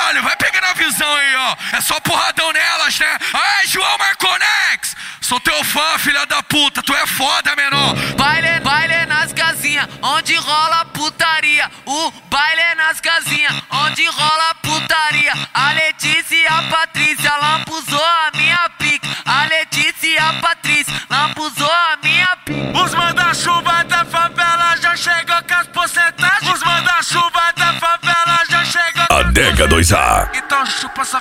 caralho, vai pegando a visão aí, ó. É só porradão nelas, né? Aí, João Marconex, sou teu fã, filha da puta, tu é foda, menor. Baile nas casinhas, onde rola putaria. O baile é nas casinhas, onde rola putaria. A Letícia e a Patrícia lambuzou a minha pique. A Letícia e a Patrícia lambuzou a minha pique. Os manda-chuva da favela já chegou com as porcentagens. Os manda-chuva da favela já chegou com as Adega 2A. Então chupa essa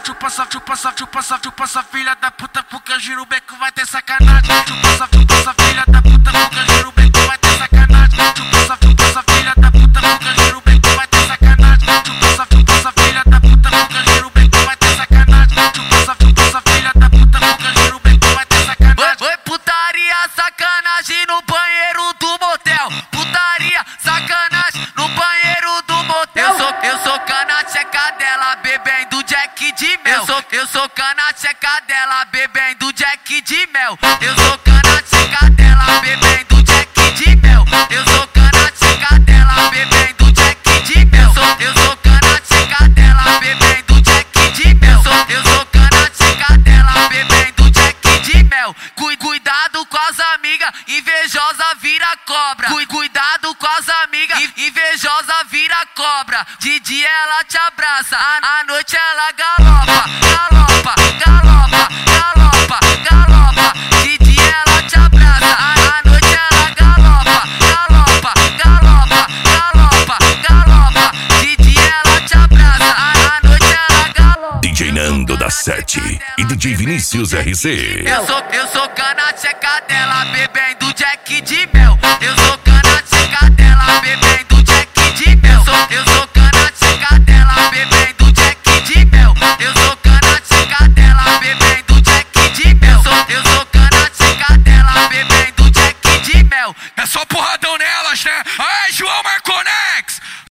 filha da puta, porque eu giro o beco, vai ter sacanagem. Chupa essa filha da puta, porque eu giro o beco, vai ter sacanagem. Chupa essa filha da puta, porque eu giro o beco, vai ter sacanagem. Chupa essa filha da puta, porque eu giro o beco, vai ter sacanagem. Chupa essa filha da puta, porque eu giro o beco, vai ter sacanagem. Oi, putaria, sacanagem no banheiro do motel. Putaria, sacanagem no banheiro do motel. Eu sou cana tcheca dela, bebendo Jack de mel. Eu sou cana tcheca dela, bebendo Jack de mel. Eu sou cana tcheca dela, bebendo Jack de mel. Eu sou cana tcheca dela, bebendo Jack de mel. Eu sou cana tcheca dela, bebendo Jack de mel. Eu sou cana tcheca dela, bebendo Jack de mel. Cuidado com as amigas, invejosa vira cobra. Cuidado com as amigas, invejosa vira cobra. De dia ela te abraça, à noite ela galopa. De dia ela te abraça, à noite ela galopa. De dia ela te abraça, à noite ela galopa. DJ Nando da 7 e DJ Vinícius RC. Eu sou cana tcheca dela, bebendo Jack de mel. Eu sou cana tcheca dela, bebendo Jack de mel. Eu sou cana tcheca dela, bebendo Jack de mel. Eu sou cana tcheca dela, bebendo Jack de mel. Eu sou cana tcheca dela, bebendo Jack de mel. É só porradão nelas, né? Aí, João Marconex,